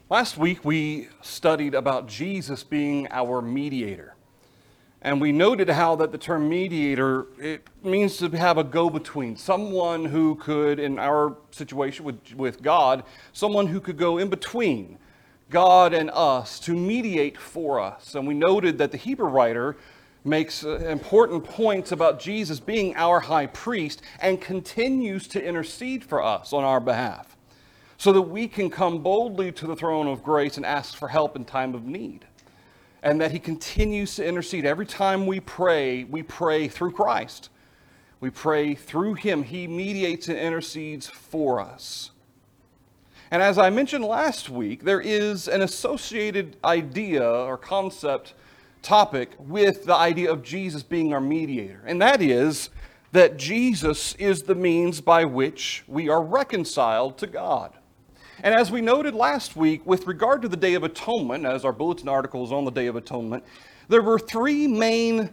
Last week we studied about Jesus being our mediator. And we noted how that the term mediator, it means to have a go-between, someone who could, in our situation with God, someone who could go in between God and us to mediate for us. And we noted that the Hebrew writer makes important points about Jesus being our high priest and continues to intercede for us on our behalf, so that we can come boldly to the throne of grace and ask for help in time of need. And that he continues to intercede. Every time we pray through Christ. We pray through him. He mediates and intercedes for us. And as I mentioned last week, there is an associated idea or concept topic with the idea of Jesus being our mediator. And that is that Jesus is the means by which we are reconciled to God. And as we noted last week, with regard to the Day of Atonement, as our bulletin article is on the Day of Atonement, there were three main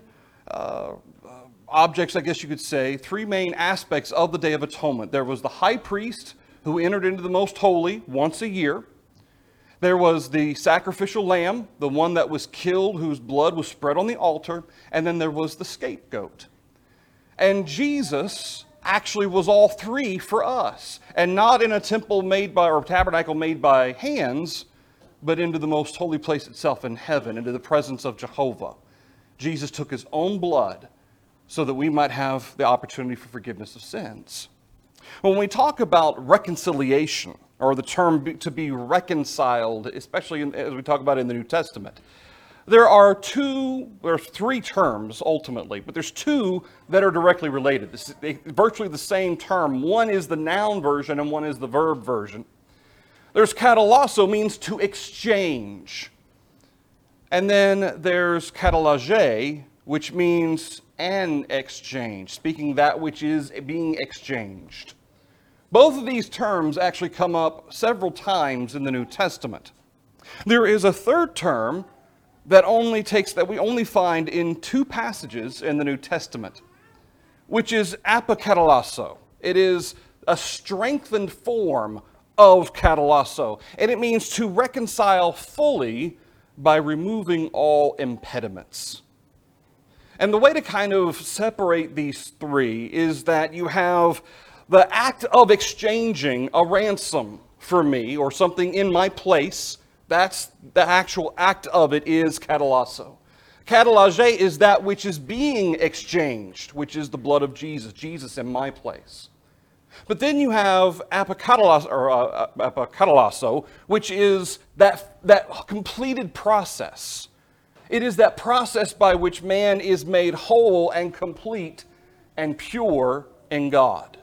objects, I guess you could say, three main aspects of the Day of Atonement. There was the high priest who entered into the most holy once a year. There was the sacrificial lamb, the one that was killed, whose blood was spread on the altar. And then there was the scapegoat. And Jesus actually was all three for us, and not in a temple made by, or tabernacle made by hands, but into the most holy place itself in heaven, into the presence of Jehovah. Jesus took his own blood so that we might have the opportunity for forgiveness of sins. When we talk about reconciliation, or the term to be reconciled, especially as we talk about in the New Testament, there's three terms ultimately, but there's two that are directly related. This is virtually the same term. One is the noun version and one is the verb version. There's katalasso, means to exchange. And then there's katalage, which means an exchange, speaking that which is being exchanged. Both of these terms actually come up several times in the New Testament. There is a third term that we only find in two passages in the New Testament, which is apokatallasso. It is a strengthened form of katalasso, and it means to reconcile fully by removing all impediments. And the way to kind of separate these three is that you have the act of exchanging a ransom for me or something in my place. That's the actual act of it, is katalasso. Katalage is that which is being exchanged, which is the blood of Jesus in my place. But then you have apokatallasso, which is that completed process. It is that process by which man is made whole and complete and pure in God.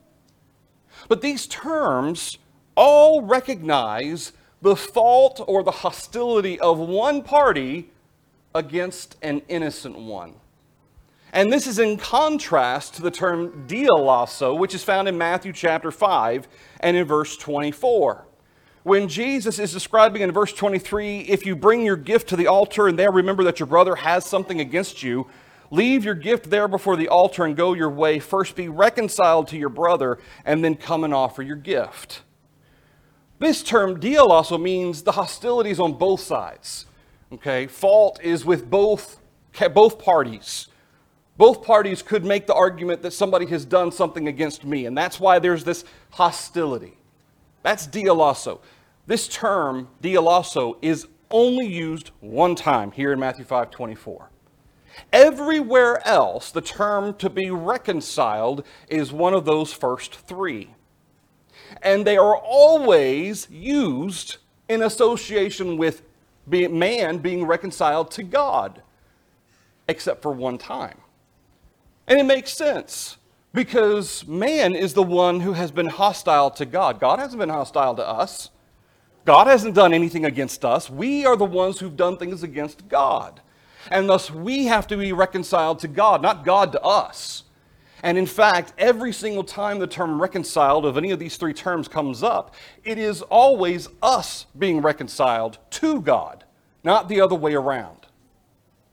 But these terms all recognize the fault or the hostility of one party against an innocent one. And this is in contrast to the term dialasso, which is found in Matthew chapter 5 and in verse 24. When Jesus is describing in verse 23, if you bring your gift to the altar and there remember that your brother has something against you, leave your gift there before the altar and go your way. First be reconciled to your brother and then come and offer your gift. This term, dialasso, means the hostilities on both sides. Okay, fault is with both parties. Both parties could make the argument that somebody has done something against me, and that's why there's this hostility. That's dialasso. This term, dialasso, is only used one time here in Matthew 5:24. Everywhere else, the term to be reconciled is one of those first three. And they are always used in association with man being reconciled to God, except for one time. And it makes sense, because man is the one who has been hostile to God. God hasn't been hostile to us. God hasn't done anything against us. We are the ones who've done things against God. And thus we have to be reconciled to God, not God to us. And in fact, every single time the term reconciled of any of these three terms comes up, it is always us being reconciled to God, not the other way around.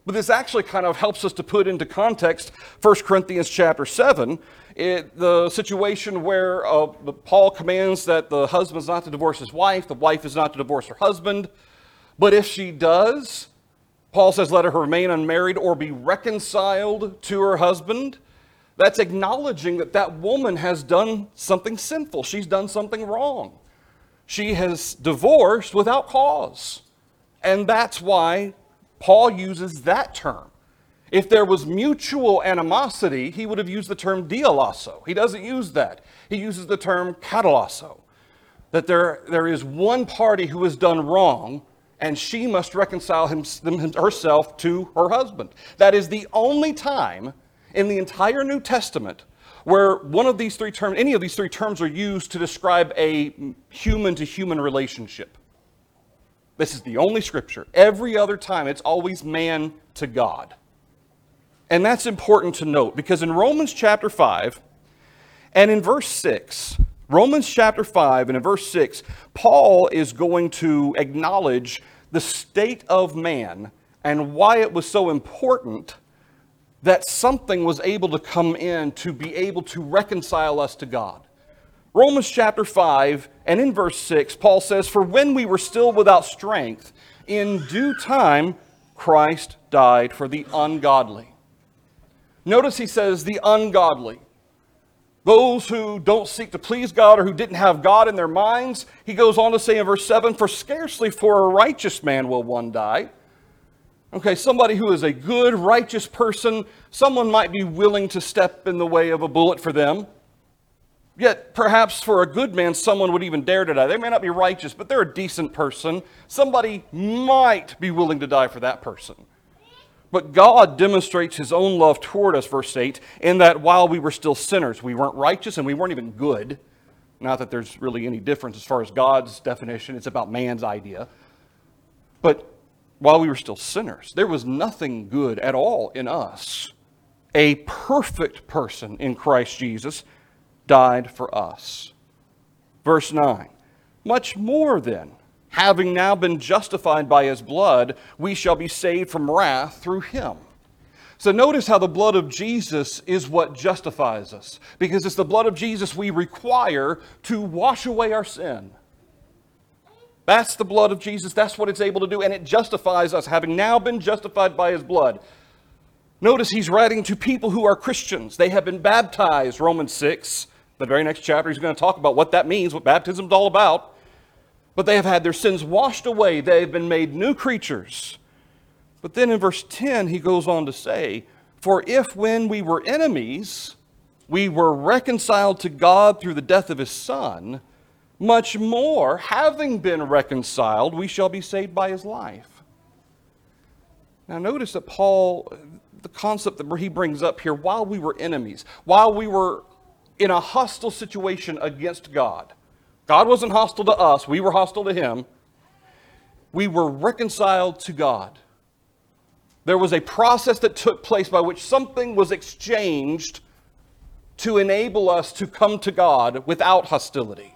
But this actually kind of helps us to put into context 1 Corinthians chapter 7, the situation where Paul commands that the husband is not to divorce his wife, the wife is not to divorce her husband. But if she does, Paul says, let her remain unmarried or be reconciled to her husband. That's acknowledging that that woman has done something sinful. She's done something wrong. She has divorced without cause. And that's why Paul uses that term. If there was mutual animosity, he would have used the term dialasso. He doesn't use that. He uses the term katalasso. That there is one party who has done wrong, and she must reconcile herself to her husband. That is the only time in the entire New Testament where one of these three terms, any of these three terms are used to describe a human-to-human relationship. This is the only scripture. Every other time, it's always man to God. And that's important to note, because in Romans chapter 5 and in verse 6, Romans chapter 5 and in verse 6, Paul is going to acknowledge the state of man and why it was so important that something was able to come in to be able to reconcile us to God. Romans chapter 5 and in verse 6, Paul says, "For when we were still without strength, in due time Christ died for the ungodly." Notice he says the ungodly. Those who don't seek to please God or who didn't have God in their minds. He goes on to say in verse 7, "For scarcely for a righteous man will one die." Okay, somebody who is a good, righteous person, someone might be willing to step in the way of a bullet for them. Yet, perhaps for a good man, someone would even dare to die. They may not be righteous, but they're a decent person. Somebody might be willing to die for that person. But God demonstrates his own love toward us, verse 8, in that while we were still sinners, we weren't righteous and we weren't even good. Not that there's really any difference as far as God's definition. It's about man's idea. But while we were still sinners, there was nothing good at all in us. A perfect person in Christ Jesus died for us. Verse 9, "Much more then, having now been justified by his blood, we shall be saved from wrath through him." So notice how the blood of Jesus is what justifies us, because it's the blood of Jesus we require to wash away our sin. That's the blood of Jesus. That's what it's able to do, and it justifies us, having now been justified by his blood. Notice he's writing to people who are Christians. They have been baptized, Romans 6. The very next chapter, he's going to talk about what that means, what baptism is all about. But they have had their sins washed away. They have been made new creatures. But then in verse 10, he goes on to say, "For if when we were enemies, we were reconciled to God through the death of his Son, much more, having been reconciled, we shall be saved by his life." Now notice that Paul, the concept that he brings up here, while we were enemies, while we were in a hostile situation against God, God wasn't hostile to us, we were hostile to him, we were reconciled to God. There was a process that took place by which something was exchanged to enable us to come to God without hostility.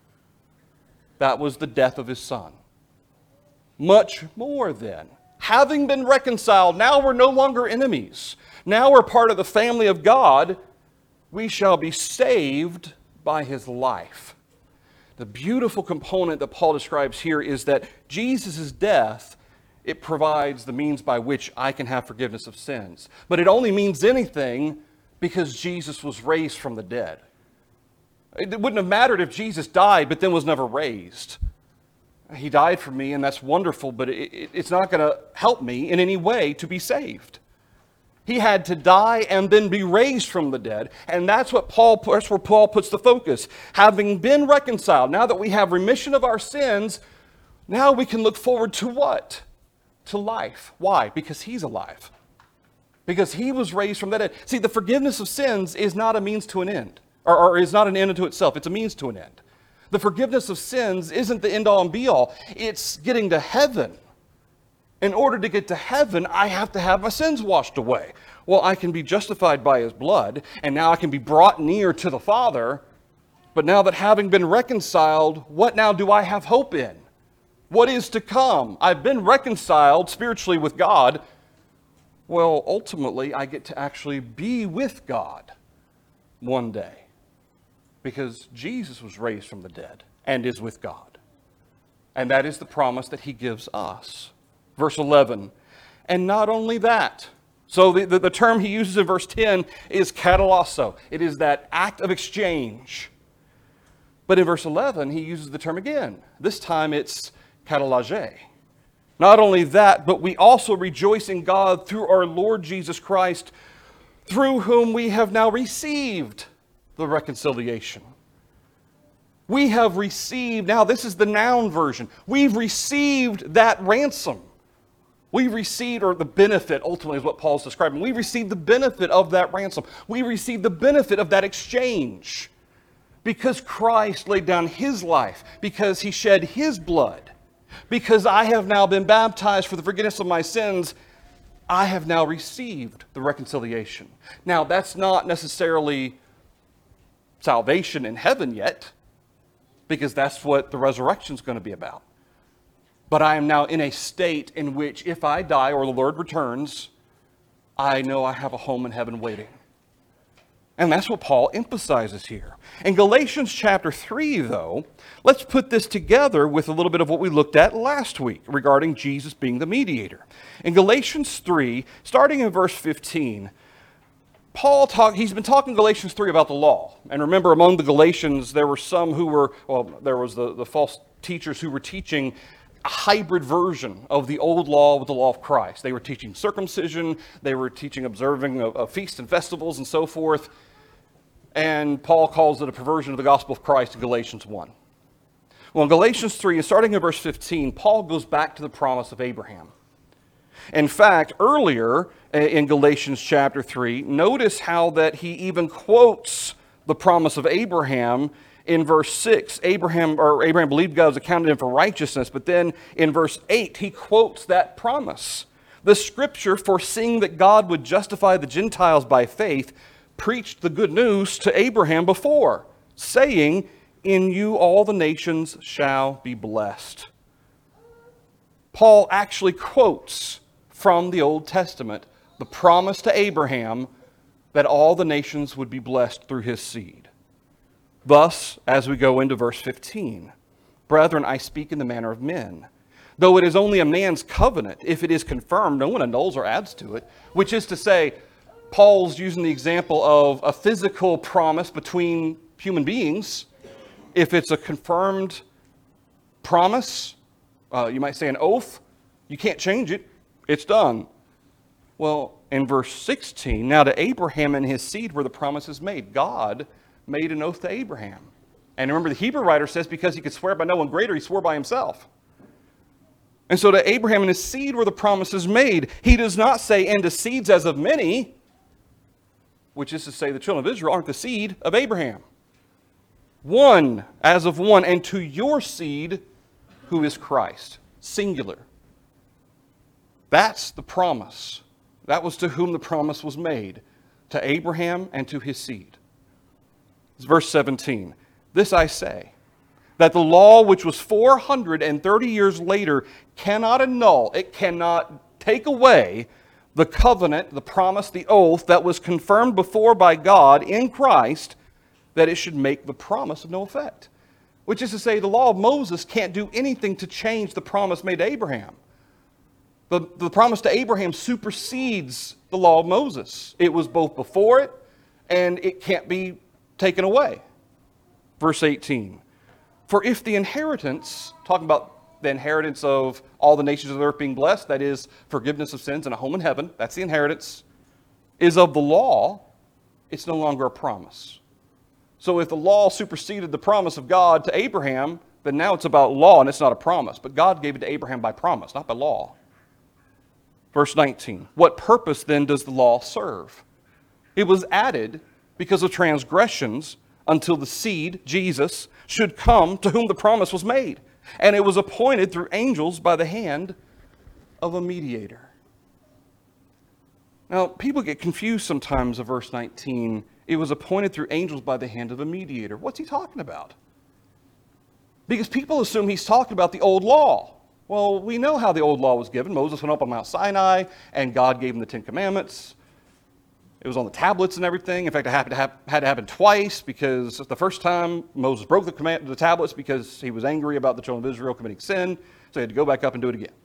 That was the death of his Son. Much more then, having been reconciled, now we're no longer enemies. Now we're part of the family of God. We shall be saved by his life. The beautiful component that Paul describes here is that Jesus' death, it provides the means by which I can have forgiveness of sins. But it only means anything because Jesus was raised from the dead. It wouldn't have mattered if Jesus died but then was never raised. He died for me, and that's wonderful, but it's not going to help me in any way to be saved. He had to die and then be raised from the dead, and that's where Paul puts the focus. Having been reconciled, now that we have remission of our sins, now we can look forward to what? To life. Why? Because he's alive. Because he was raised from the dead. See, the forgiveness of sins is not a means to an end. Or is not an end unto itself. It's a means to an end. The forgiveness of sins isn't the end all and be all. It's getting to heaven. In order to get to heaven, I have to have my sins washed away. Well, I can be justified by his blood, and now I can be brought near to the Father. But now that having been reconciled, what now do I have hope in? What is to come? I've been reconciled spiritually with God. Well, ultimately, I get to actually be with God one day because Jesus was raised from the dead and is with God. And that is the promise that he gives us. Verse 11, and not only that. So the term he uses in verse 10 is katalasso. It is that act of exchange. But in verse 11, he uses the term again. This time it's katalage. Not only that, but we also rejoice in God through our Lord Jesus Christ, through whom we have now received the reconciliation. We have received, now this is the noun version, we've received that ransom. We received, or the benefit ultimately is what Paul's describing. We received the benefit of that ransom. We received the benefit of that exchange. Because Christ laid down his life, because he shed his blood, because I have now been baptized for the forgiveness of my sins, I have now received the reconciliation. Now, that's not necessarily salvation in heaven yet, because that's what the resurrection is going to be about. But I am now in a state in which if I die or the Lord returns, I know I have a home in heaven waiting. And that's what Paul emphasizes here. In Galatians chapter 3, though, let's put this together with a little bit of what we looked at last week regarding Jesus being the mediator. In Galatians 3, starting in verse 15, he's been talking in Galatians 3 about the law. And remember, among the Galatians, there were some who were, there was the false teachers who were teaching a hybrid version of the old law with the law of Christ. They were teaching circumcision, they were teaching observing of feasts and festivals and so forth. And Paul calls it a perversion of the gospel of Christ in Galatians 1. Well, in Galatians 3, starting in verse 15, Paul goes back to the promise of Abraham. In fact, earlier in Galatians chapter 3, notice how that he even quotes the promise of Abraham in verse 6. Abraham believed God was accounted him for righteousness, but then in verse 8, he quotes that promise. The scripture, foreseeing that God would justify the Gentiles by faith, preached the good news to Abraham before, saying, in you all the nations shall be blessed. Paul actually quotes from the Old Testament the promise to Abraham that all the nations would be blessed through his seed. Thus, as we go into verse 15, brethren, I speak in the manner of men. Though it is only a man's covenant, if it is confirmed, no one annuls or adds to it. Which is to say, Paul's using the example of a physical promise between human beings. If it's a confirmed promise, you might say an oath, you can't change it. It's done. Well, in verse 16, now to Abraham and his seed were the promises made. God made an oath to Abraham. And remember, the Hebrew writer says because he could swear by no one greater, he swore by himself. And so to Abraham and his seed were the promises made. He does not say, and to seeds as of many, which is to say the children of Israel aren't the seed of Abraham. One, as of one, and to your seed, who is Christ. Singular. That's the promise. That was to whom the promise was made. To Abraham and to his seed. It's verse 17. This I say, that the law which was 430 years later cannot annul, it cannot take away the covenant, the promise, the oath that was confirmed before by God in Christ, that it should make the promise of no effect. Which is to say, the law of Moses can't do anything to change the promise made to Abraham. The promise to Abraham supersedes the law of Moses. It was both before it, and it can't be taken away. Verse 18. For if the inheritance, talking about the inheritance of all the nations of the earth being blessed, that is forgiveness of sins and a home in heaven, that's the inheritance, is of the law, it's no longer a promise. So if the law superseded the promise of God to Abraham, then now it's about law and it's not a promise. But God gave it to Abraham by promise, not by law. Verse 19. What purpose then does the law serve? It was added because of transgressions until the seed, Jesus, should come to whom the promise was made. And it was appointed through angels by the hand of a mediator. Now, people get confused sometimes of verse 19. It was appointed through angels by the hand of a mediator. What's he talking about? Because people assume he's talking about the old law. Well, we know how the old law was given. Moses went up on Mount Sinai, and God gave him the Ten Commandments. It was on the tablets and everything. In fact, it had to happen twice, because the first time Moses broke the tablets because he was angry about the children of Israel committing sin, so he had to go back up and do it again.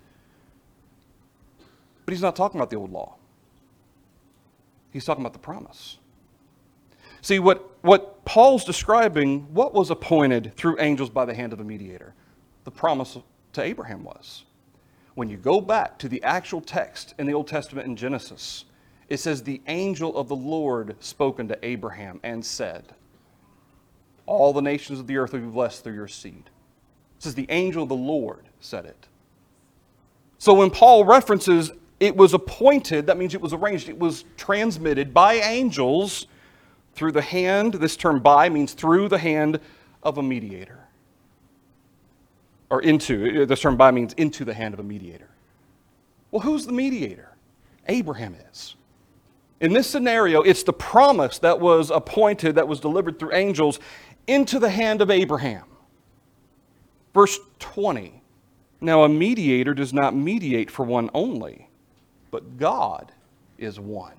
But he's not talking about the old law. He's talking about the promise. See, what Paul's describing, what was appointed through angels by the hand of a mediator? The promise to Abraham was. When you go back to the actual text in the Old Testament in Genesis, it says, the angel of the Lord spoke unto Abraham and said, all the nations of the earth will be blessed through your seed. It says the angel of the Lord said it. So when Paul references it was appointed, that means it was arranged, it was transmitted by angels through the hand. This term by means through the hand of a mediator. Or into, this term by means into the hand of a mediator. Well, who's the mediator? Abraham is. In this scenario, it's the promise that was appointed, that was delivered through angels into the hand of Abraham. Verse 20. Now a mediator does not mediate for one only, but God is one.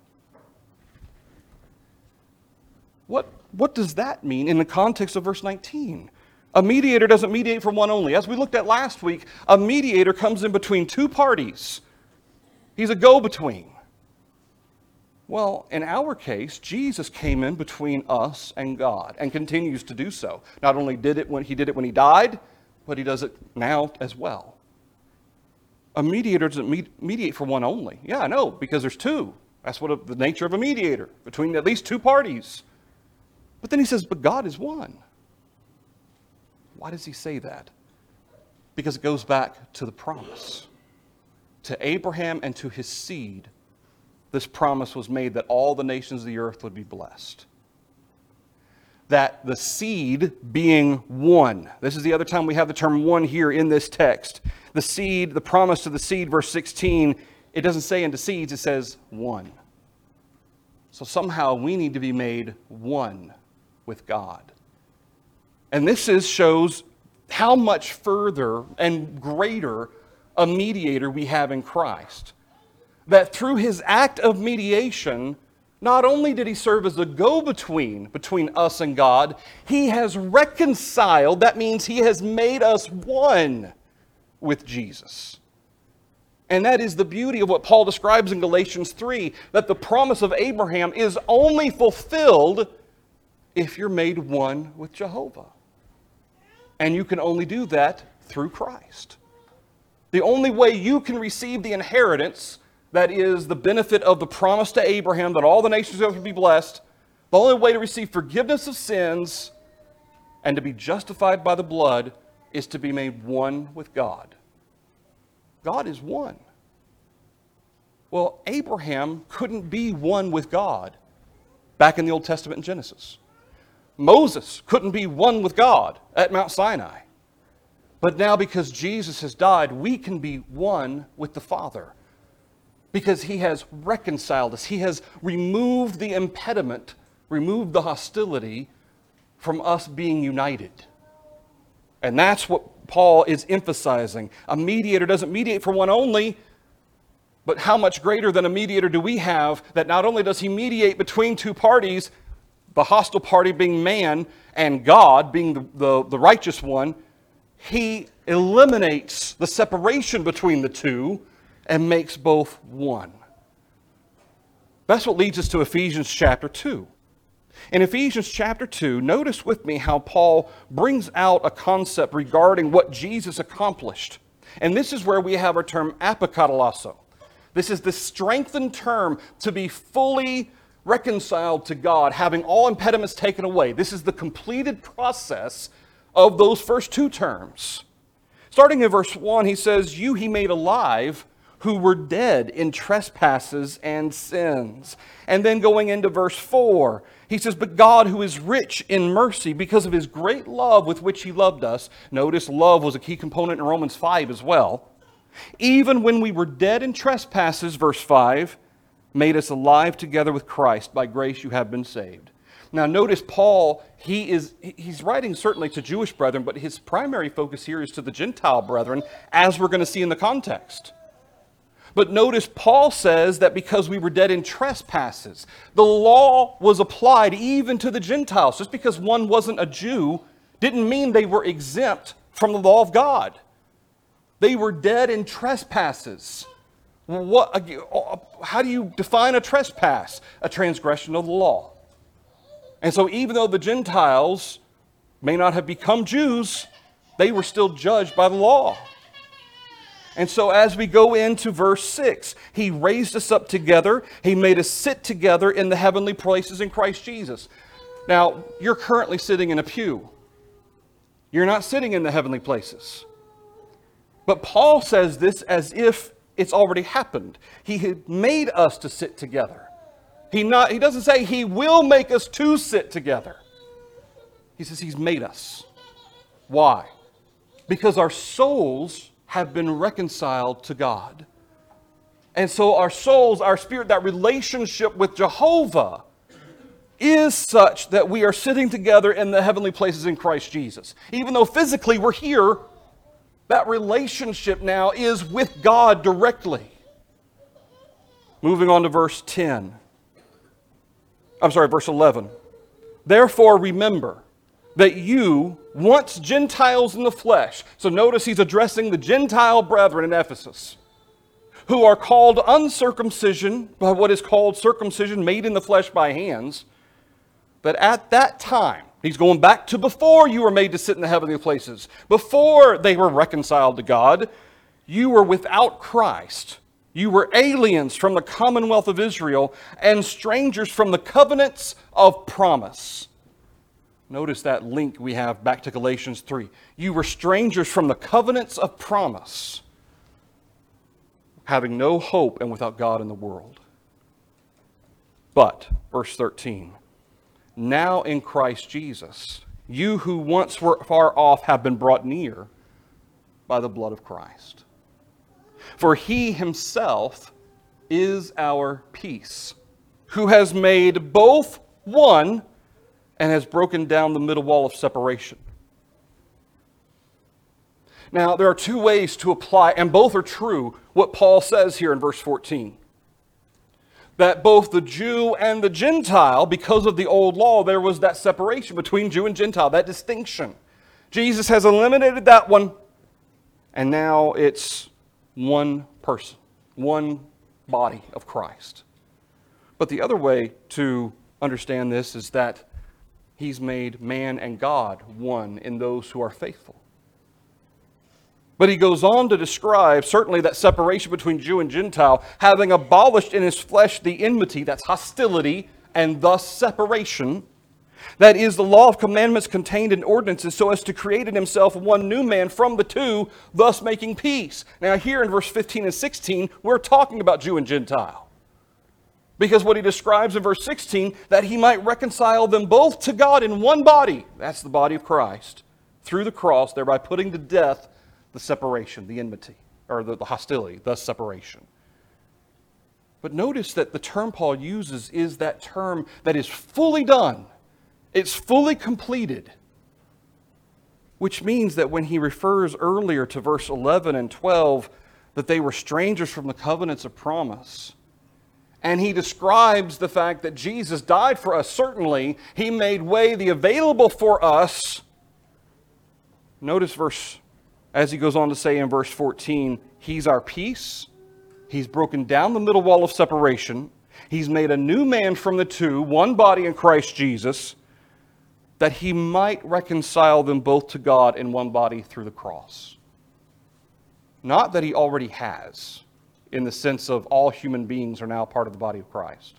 What does that mean in the context of verse 19? A mediator doesn't mediate for one only. As we looked at last week, a mediator comes in between two parties. He's a go-between. Well, in our case, Jesus came in between us and God and continues to do so. Not only did it when he died, but he does it now as well. A mediator doesn't mediate for one only. Yeah, I know, because there's two. That's what the nature of a mediator, between at least two parties. But then he says, but God is one. Why does he say that? Because it goes back to the promise. To Abraham and to his seed, this promise was made that all the nations of the earth would be blessed. That the seed being one. This is the other time we have the term one here in this text. The seed, the promise to the seed, verse 16, it doesn't say into seeds, it says one. So somehow we need to be made one with God. And this shows how much further and greater a mediator we have in Christ. That through his act of mediation, not only did he serve as a go-between between us and God, he has reconciled, that means he has made us one with Jesus. And that is the beauty of what Paul describes in Galatians 3, that the promise of Abraham is only fulfilled if you're made one with Jehovah. And you can only do that through Christ. The only way you can receive the inheritance, that is the benefit of the promise to Abraham that all the nations of the earth would be blessed, the only way to receive forgiveness of sins and to be justified by the blood is to be made one with God. God is one. Well, Abraham couldn't be one with God back in the Old Testament in Genesis. Moses couldn't be one with God at Mount Sinai. But now, because Jesus has died, we can be one with the Father. Because he has reconciled us. He has removed the impediment, removed the hostility from us being united. And that's what Paul is emphasizing. A mediator doesn't mediate for one only, but how much greater than a mediator do we have that not only does he mediate between two parties, the hostile party being man and God being the righteous one, he eliminates the separation between the two and makes both one. That's what leads us to Ephesians chapter 2. In Ephesians chapter 2, notice with me how Paul brings out a concept regarding what Jesus accomplished. And this is where we have our term apokatallasso. This is the strengthened term to be fully reconciled to God, having all impediments taken away. This is the completed process of those first two terms. Starting in verse 1, he says, "You he made alive who were dead in trespasses and sins." And then going into verse 4, he says, "But God, who is rich in mercy, because of his great love with which he loved us." Notice love was a key component in Romans 5 as well. "Even when we were dead in trespasses," verse 5, "made us alive together with Christ. By grace you have been saved." Now notice Paul, he's writing certainly to Jewish brethren, but his primary focus here is to the Gentile brethren, as we're going to see in the context. But notice Paul says that because we were dead in trespasses, the law was applied even to the Gentiles. Just because one wasn't a Jew didn't mean they were exempt from the law of God. They were dead in trespasses. How do you define a trespass? A transgression of the law. And so even though the Gentiles may not have become Jews, they were still judged by the law. And so as we go into verse 6, He raised us up together. He made us sit together in the heavenly places in Christ Jesus. Now, you're currently sitting in a pew. You're not sitting in the heavenly places. But Paul says this as if it's already happened. He had made us to sit together. He doesn't say He will make us to sit together. He says He's made us. Why? Because our souls have been reconciled to God. And so our souls, our spirit, that relationship with Jehovah is such that we are sitting together in the heavenly places in Christ Jesus. Even though physically we're here, that relationship now is with God directly. Moving on to verse 11. Therefore remember that you, once Gentiles in the flesh, so notice he's addressing the Gentile brethren in Ephesus, who are called uncircumcision by what is called circumcision made in the flesh by hands, that at that time, he's going back to before you were made to sit in the heavenly places, before they were reconciled to God, you were without Christ. You were aliens from the commonwealth of Israel and strangers from the covenants of promise. Notice that link we have back to Galatians 3. You were strangers from the covenants of promise, having no hope and without God in the world. But, verse 13, now in Christ Jesus, you who once were far off have been brought near by the blood of Christ. For He Himself is our peace, who has made both one and has broken down the middle wall of separation. Now, there are two ways to apply, and both are true, what Paul says here in verse 14. That both the Jew and the Gentile, because of the old law, there was that separation between Jew and Gentile, that distinction. Jesus has eliminated that one, and now it's one person, one body of Christ. But the other way to understand this is that He's made man and God one in those who are faithful. But he goes on to describe certainly that separation between Jew and Gentile, having abolished in His flesh the enmity, that's hostility, and thus separation. That is the law of commandments contained in ordinances, so as to create in Himself one new man from the two, thus making peace. Now here in verse 15 and 16, we're talking about Jew and Gentile. Because what he describes in verse 16, that He might reconcile them both to God in one body, that's the body of Christ, through the cross, thereby putting to death the separation, the enmity, or the hostility, thus separation. But notice that the term Paul uses is that term that is fully done. It's fully completed. Which means that when he refers earlier to verse 11 and 12, that they were strangers from the covenants of promise, and he describes the fact that Jesus died for us, certainly, He made way the available for us. Notice as he goes on to say in verse 14, He's our peace. He's broken down the middle wall of separation. He's made a new man from the two, one body in Christ Jesus, that He might reconcile them both to God in one body through the cross. Not that He already has, in the sense of all human beings are now part of the body of Christ.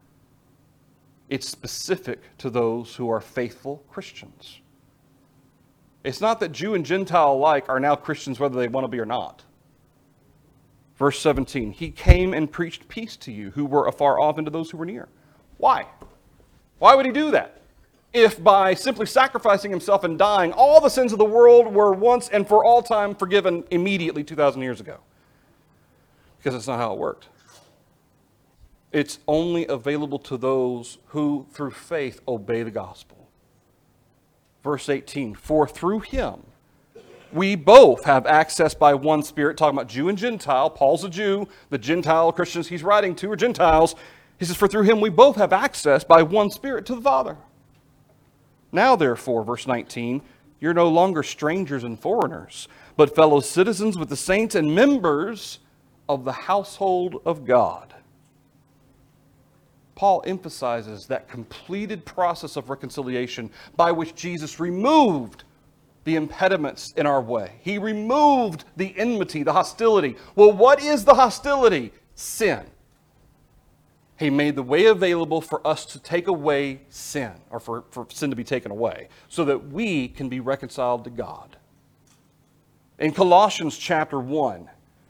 It's specific to those who are faithful Christians. It's not that Jew and Gentile alike are now Christians whether they want to be or not. Verse 17, He came and preached peace to you who were afar off and to those who were near. Why? Why would He do that? If by simply sacrificing Himself and dying, all the sins of the world were once and for all time forgiven immediately 2,000 years ago. Because that's not how it worked. It's only available to those who, through faith, obey the gospel. Verse 18, for through him we both have access by one Spirit, talking about Jew and Gentile. Paul's a Jew. The Gentile Christians he's writing to are Gentiles. He says, for through him we both have access by one Spirit to the Father. Now, therefore, verse 19, you're no longer strangers and foreigners, but fellow citizens with the saints and members of the household of God. Paul emphasizes that completed process of reconciliation by which Jesus removed the impediments in our way. He removed the enmity, the hostility. Well, what is the hostility? Sin. He made the way available for us to take away sin, or for sin to be taken away, so that we can be reconciled to God. In Colossians chapter 1,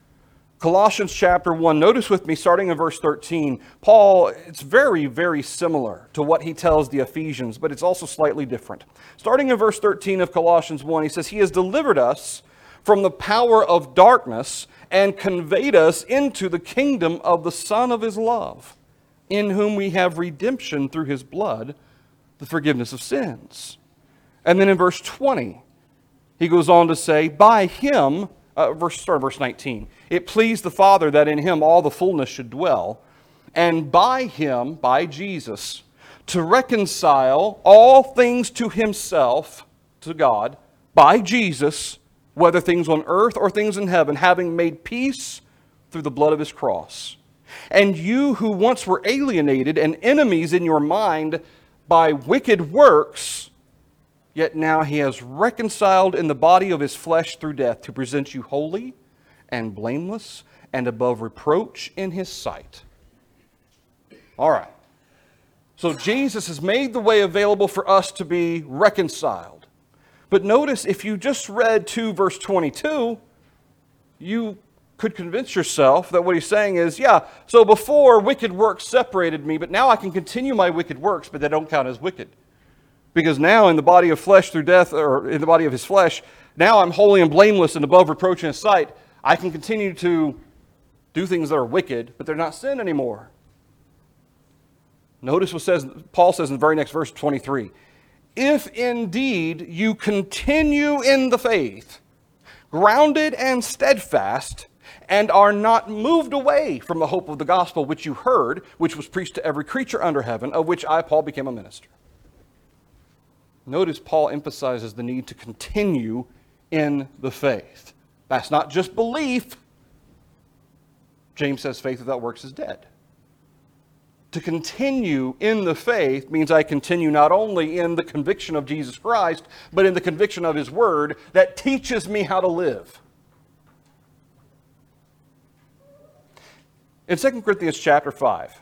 notice with me, starting in verse 13, Paul, it's very, very similar to what he tells the Ephesians, but it's also slightly different. Starting in verse 13 of Colossians 1, he says, he has delivered us from the power of darkness and conveyed us into the kingdom of the Son of his love, in whom we have redemption through his blood, the forgiveness of sins. And then in verse 20, he goes on to say, by him, verse 19, it pleased the Father that in him all the fullness should dwell, and by him, by Jesus, to reconcile all things to himself, to God, by Jesus, whether things on earth or things in heaven, having made peace through the blood of his cross. And you who once were alienated and enemies in your mind by wicked works, yet now he has reconciled in the body of his flesh through death to present you holy and blameless and above reproach in his sight. All right. So Jesus has made the way available for us to be reconciled. But notice, if you just read 2 verse 22, you could convince yourself that what he's saying is, yeah, so before wicked works separated me, but now I can continue my wicked works, but they don't count as wicked. Because now in the body of flesh through death, or in the body of his flesh, now I'm holy and blameless and above reproach in his sight. I can continue to do things that are wicked, but they're not sin anymore. Notice what Paul says in the very next verse, 23. If indeed you continue in the faith, grounded and steadfast, and are not moved away from the hope of the gospel which you heard, which was preached to every creature under heaven, of which I, Paul, became a minister. Notice Paul emphasizes the need to continue in the faith. That's not just belief. James says faith without works is dead. To continue in the faith means I continue not only in the conviction of Jesus Christ, but in the conviction of his word that teaches me how to live. In 2 Corinthians chapter 5,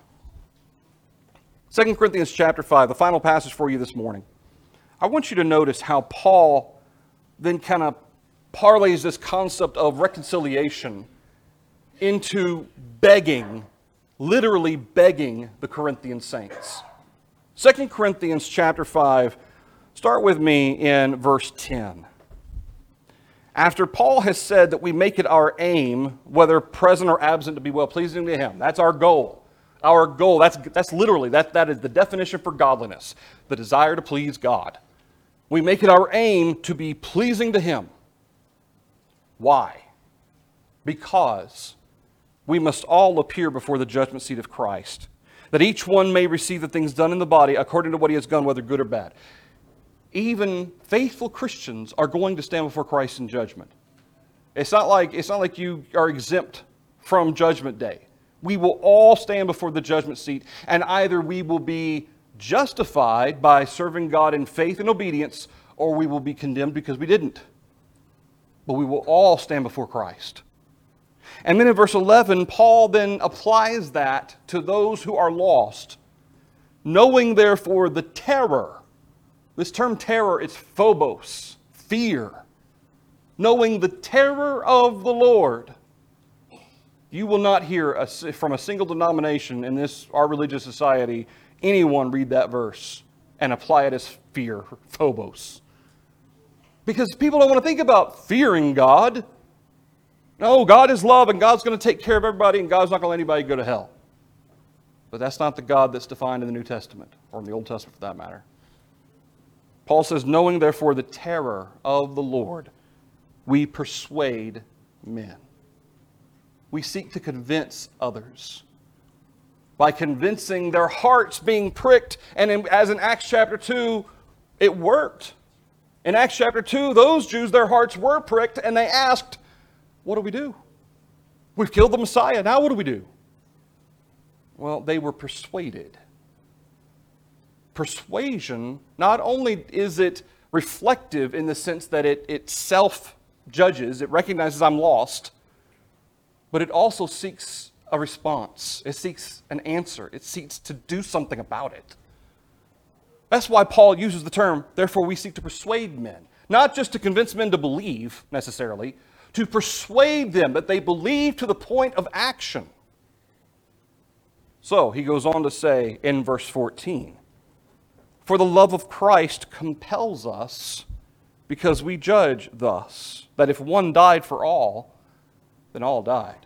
2 Corinthians chapter 5, the final passage for you this morning, I want you to notice how Paul then kind of parlays this concept of reconciliation into begging, literally begging the Corinthian saints. 2 Corinthians chapter 5, start with me in verse 10. After Paul has said that we make it our aim, whether present or absent, to be well-pleasing to him. That's our goal. Our goal, that's literally, that is the definition for godliness, the desire to please God. We make it our aim to be pleasing to him. Why? Because we must all appear before the judgment seat of Christ, that each one may receive the things done in the body according to what he has done, whether good or bad. Even faithful Christians are going to stand before Christ in judgment. It's not like you are exempt from judgment day. We will all stand before the judgment seat, and either we will be justified by serving God in faith and obedience, or we will be condemned because we didn't. But we will all stand before Christ. And then in verse 11, Paul then applies that to those who are lost, knowing therefore the terror. This term terror is phobos, fear. Knowing the terror of the Lord. You will not hear from a single denomination in our religious society anyone read that verse and apply it as fear, phobos. Because people don't want to think about fearing God. No, God is love and God's going to take care of everybody and God's not going to let anybody go to hell. But that's not the God that's defined in the New Testament, or in the Old Testament for that matter. Paul says, knowing therefore the terror of the Lord, we persuade men. We seek to convince others by convincing their hearts being pricked. And as in Acts chapter 2, it worked. In Acts chapter 2, those Jews, their hearts were pricked, and they asked, what do we do? We've killed the Messiah. Now what do we do? Well, they were persuaded. Persuasion, not only is it reflective in the sense that it self-judges, it recognizes I'm lost, but it also seeks a response. It seeks an answer. It seeks to do something about it. That's why Paul uses the term, therefore we seek to persuade men. Not just to convince men to believe, necessarily, to persuade them that they believe to the point of action. So, he goes on to say in verse 14, for the love of Christ compels us, because we judge thus, that if one died for all, then all died.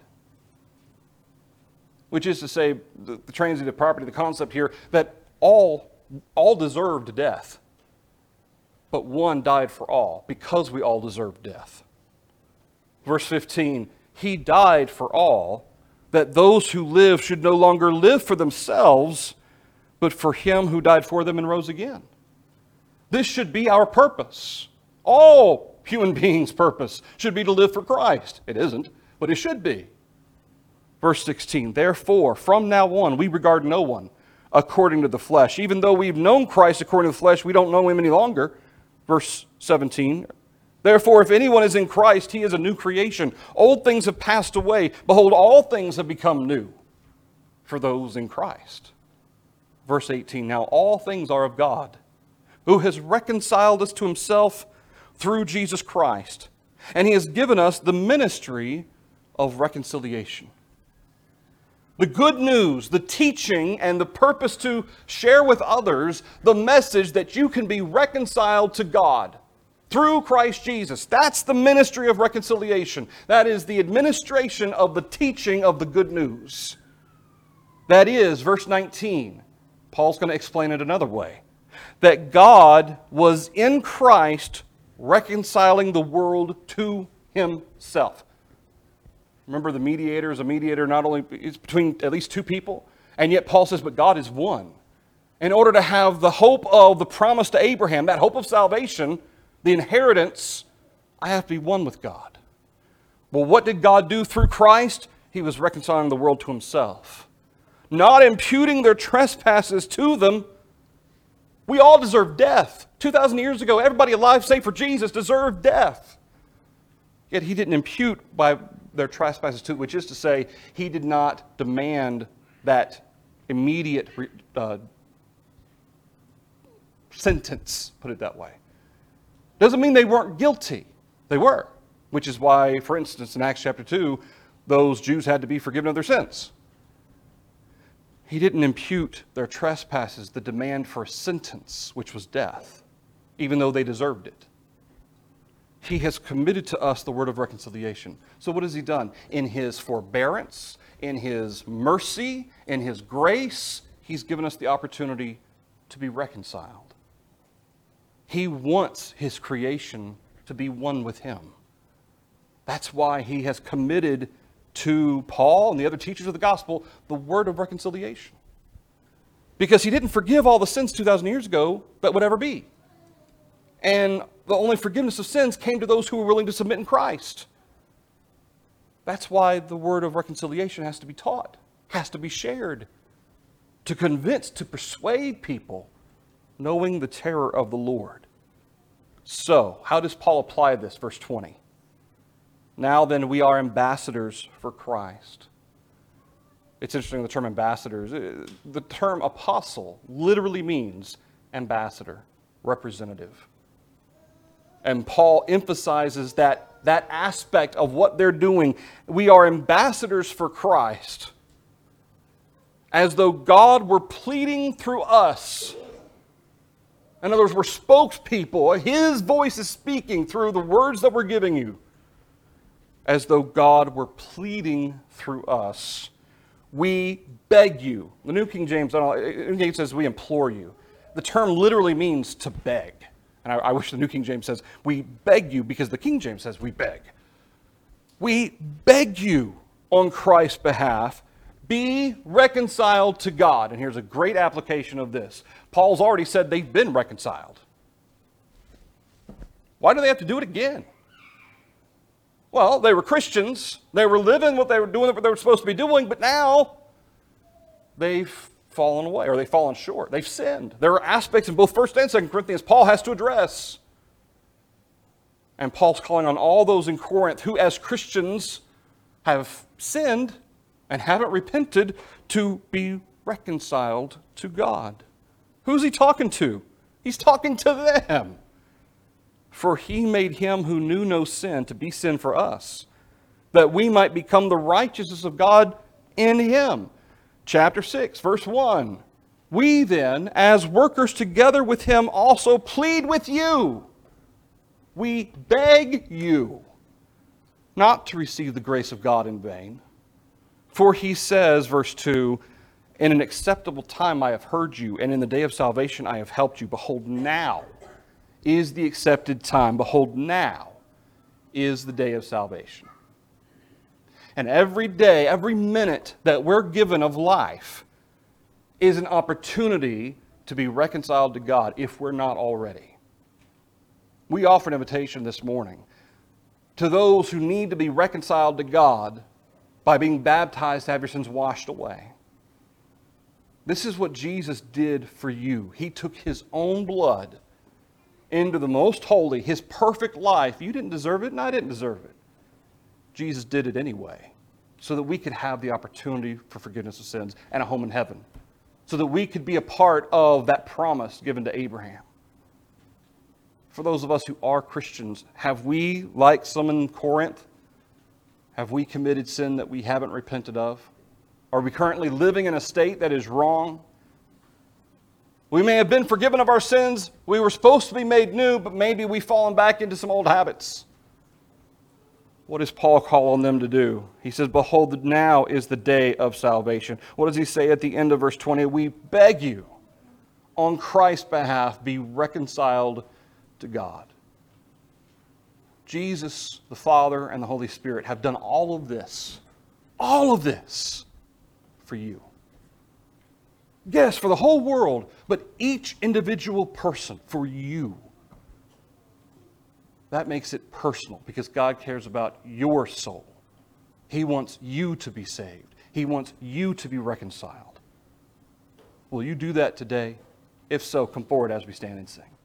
Which is to say, the transitive property, the concept here, that all deserved death. But one died for all, because we all deserved death. Verse 15, he died for all, that those who live should no longer live for themselves, but for him who died for them and rose again. This should be our purpose. All human beings' purpose should be to live for Christ. It isn't, but it should be. Verse 16, therefore, from now on, we regard no one according to the flesh. Even though we've known Christ according to the flesh, we don't know him any longer. Verse 17, therefore, if anyone is in Christ, he is a new creation. Old things have passed away. Behold, all things have become new for those in Christ. Verse 18, now all things are of God, who has reconciled us to himself through Jesus Christ, and he has given us the ministry of reconciliation. The good news, the teaching, and the purpose to share with others the message that you can be reconciled to God through Christ Jesus. That's the ministry of reconciliation. That is the administration of the teaching of the good news. That is, verse 19, Paul's going to explain it another way. That God was in Christ reconciling the world to himself. Remember, the mediator is a mediator not only it's between at least two people, and yet Paul says, but God is one. In order to have the hope of the promise to Abraham, that hope of salvation, the inheritance, I have to be one with God. Well, what did God do through Christ? He was reconciling the world to himself, not imputing their trespasses to them. We all deserve death. 2,000 years ago, everybody alive, save for Jesus, deserved death. Yet he didn't impute by their trespasses to, which is to say, he did not demand that immediate sentence, put it that way. Doesn't mean they weren't guilty. They were, which is why, for instance, in Acts chapter 2, those Jews had to be forgiven of their sins. He didn't impute their trespasses the demand for a sentence, which was death, even though they deserved it. He has committed to us the word of reconciliation. So what has he done? In his forbearance, in his mercy, in his grace, he's given us the opportunity to be reconciled. He wants his creation to be one with him. That's why he has committed to Paul and the other teachers of the gospel the word of reconciliation. Because he didn't forgive all the sins 2,000 years ago that would ever be. And the only forgiveness of sins came to those who were willing to submit in Christ. That's why the word of reconciliation has to be taught, has to be shared, to convince, to persuade people, knowing the terror of the Lord. So, how does Paul apply this? Verse 20. Now then, we are ambassadors for Christ. It's interesting, the term ambassadors. The term apostle literally means ambassador, representative. And Paul emphasizes that aspect of what they're doing. We are ambassadors for Christ, as though God were pleading through us. In other words, we're spokespeople. His voice is speaking through the words that we're giving you. As though God were pleading through us. We beg you. The New King James, New King James says we implore you. The term literally means to beg. And I wish the New King James says we beg you, because the King James says we beg. We beg you on Christ's behalf, be reconciled to God. And here's a great application of this. Paul's already said they've been reconciled. Why do they have to do it again? Well, they were Christians. They were living what they were doing, what they were supposed to be doing, but now they've fallen away, or they've fallen short. They've sinned. There are aspects in both 1st and 2nd Corinthians Paul has to address. And Paul's calling on all those in Corinth who, as Christians, have sinned and haven't repented to be reconciled to God. Who's he talking to? He's talking to them. For he made him who knew no sin to be sin for us, that we might become the righteousness of God in him. Chapter 6, verse 1. We then, as workers together with him, also plead with you. We beg you not to receive the grace of God in vain. For he says, verse 2, in an acceptable time I have heard you, and in the day of salvation I have helped you. Behold, now is the accepted time. Behold, now is the day of salvation. And every day, every minute that we're given of life is an opportunity to be reconciled to God if we're not already. We offer an invitation this morning to those who need to be reconciled to God by being baptized to have your sins washed away. This is what Jesus did for you. He took his own blood into the most holy, his perfect life. You didn't deserve it, and I didn't deserve it. Jesus did it anyway, so that we could have the opportunity for forgiveness of sins and a home in heaven, so that we could be a part of that promise given to Abraham. For those of us who are Christians, have we, like some in Corinth, have we committed sin that we haven't repented of? Are we currently living in a state that is wrong? We may have been forgiven of our sins. We were supposed to be made new, but maybe we've fallen back into some old habits. What does Paul call on them to do? He says, behold, now is the day of salvation. What does he say at the end of verse 20? We beg you, on Christ's behalf, be reconciled to God. Jesus, the Father, and the Holy Spirit have done all of this for you. Yes, for the whole world, but each individual person, for you. That makes it personal, because God cares about your soul. He wants you to be saved. He wants you to be reconciled. Will you do that today? If so, come forward as we stand and sing.